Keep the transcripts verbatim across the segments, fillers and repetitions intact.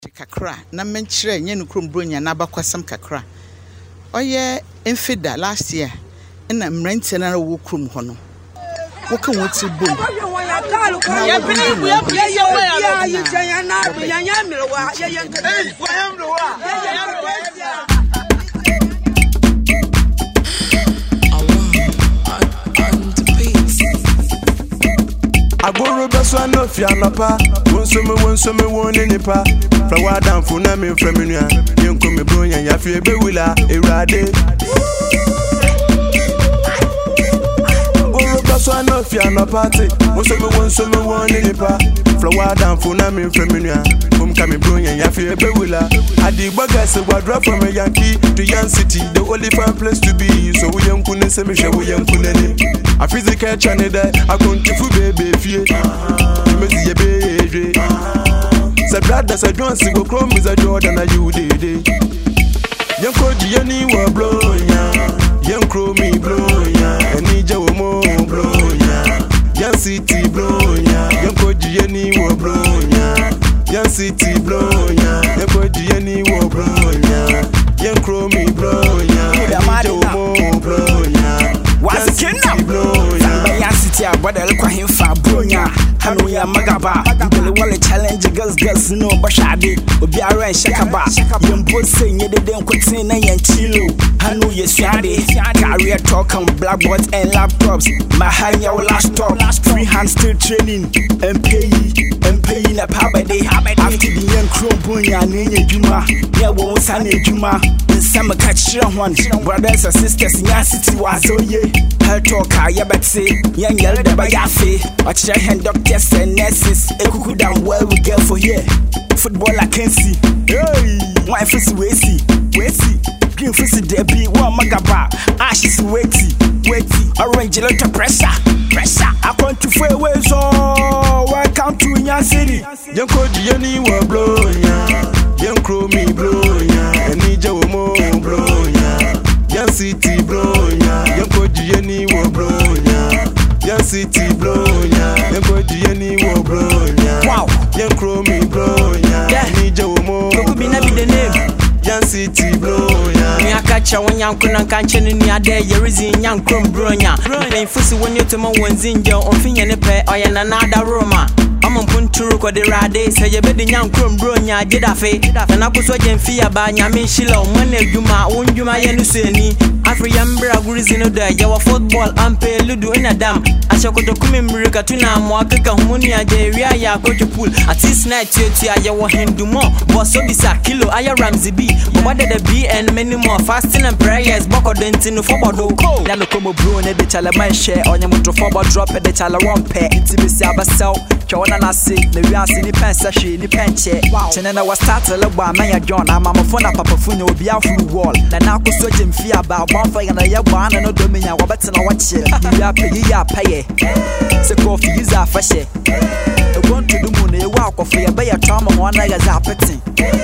kakra na menchire nye no krombronya na abakwasam kakra oye enfida last year na mrante na wo krom ho no wo kan woti bom ya believe ya believe ya you can na ya ya mrewa ya ya ya mrewa Agoro beso no fia napa wonso me wonso me woni nipa flower down fu na me fremnua yenko me bronya ya fie be wila ewrade Agoro beso no fia napa te wonso me wonso me woni nipa flower down fu na me fremnua kom ka me bronya ya fie be wila adi gbaga se wadra from Yankee to Yan City the only fun place to be so we yenko ne se me hwe we yenko ne a physical channel there I going to baby fie you me see baby say brother say don't see go chrome is a Jordan and you dey yanko di ani wa blow ya yanko me blow ya ani jawo mo blow ya Yan City blow ya yanko di ani wa blow ya Yan City blow ya yanko di ani wa blow ya yanko me blow ya ani jawo mo blow ya was kinna Yan City abada kwa himfa bronya hanu ya magaba dele wale challenge girls girls no bashade obi ara shakaba yembo senye de den kwatin na yanchilo hanu yesuade career talk on blackboards and laptops my hanya last stop free hand still training M P M P na pabade after the young chrome bronya na yeduma ya wo sana eduma nsama kachira hwan brothers and sisters in Yan City wazoye her talk ya betse yan yel de ba yafe ochire hand doctors and nurses ekuku down well we get for here football I can see hey why fisi we see we see green fisi there be one magaba ashes weighty weighty orange lot of pressure pressure I want to feel way so welcome to Yan City yanko di ani wa blow ya yanko me blow ya ani jawo mo blow ya Yan City blow ya yanko di ani wa blow ya Yan City blow ya yanko di ani wa blow ya wow yanko me blow ya ani jawo mo could be na be the name Yan City blow ya me akacha wonyanko na kanche ni ade yerizi nyanko bronya me fusi woni to mo wonzinje onfinya ne pe oyena na ada roma Amon punturu ko de rade se ye be de nyankrom bronya gidafe na nakoso gemfi aba nyame shila o man adwuma wonjuma ye no suani afriya mbra gurizi no da ye wa football ampe ludu ina dam ashakoto kumi mrika tuna mo akeka humuni aje ria ya kojo pool at this night tu aye wo hendumo boss obisa kilo aya ramzi b boba de b and many more fasting and prayers boko dentinu fobodo ya no komo bro ne de chala man share onye motro fobo drop de chala one pair intibisi abasel Chona na se na wi ase ni pensa hwe ni penche tene na wa start le gba man ya John ama mo phone papa phone obi afuru wall na na akoso gemfi aba bonfa ya na ye gba na no domenya wa betena wa che ya pegi ya paye se kofi iza fashe e want to do mo na e wa akofa ya be ya trauma mo na ya za peti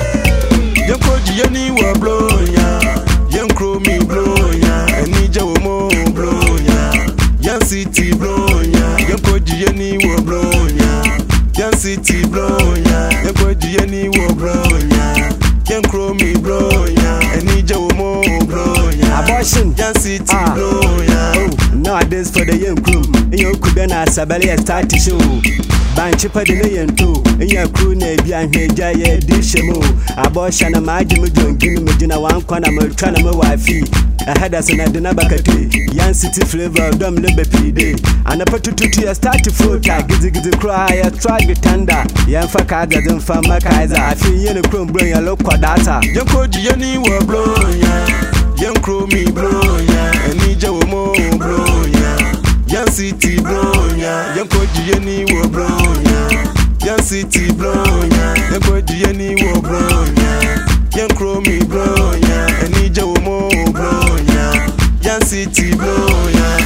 yanko di ani wa blow ya yanko me blow ya ani jawo mo blow ya Yan City blow ya yanko di ani wa blow ya Yan City blow ya yanko di ani wa blow ya yanko me blow ya ani jawo mo blow ya abortion Yan City blow ya oh nowadays for the young crew in kuda na sabale start show banchi pa de yento in crew na bia hweja ye di shemo abortion na maji mu jongini mu gina wan kwana mu twa na mu wafi ahead as na de na bakate Yan City flavor dom le bepide anapotututu ya start floater gizi gizi cry ya try tanda yan fa ka ga zan fa makaiza afi yin chrome bro ya lokwa data yanko di yani wa blow ya yanko me blow ya ani jawo mo blow ya Yan City blow ya yanko di yani wa blow ya Yan City blow ya yanko di yani wa blow ya yanko me blow ya ani jawo mo blow ya Yan City blow ya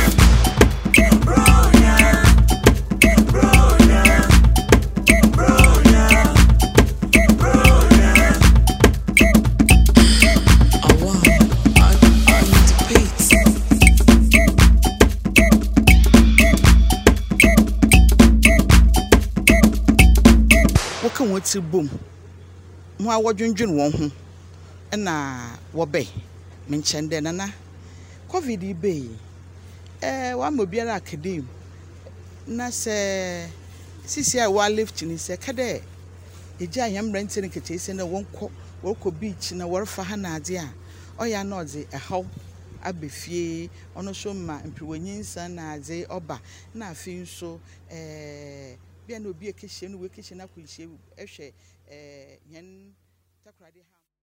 woti bom mo a wodwendwen won ho na wo be menchende nana covid be eh wa mo biara academy na se sisi a wa lift ni se kada eja yam rent ni kete se na wonko wonko beach na worfa ha na ade a oya na odze ehaw abefie ono so ma mpiwanyinsa na ade oba na afi nso eh bia na obi ekehye no we ekehye na kwehye ehwe eh yen takrade ha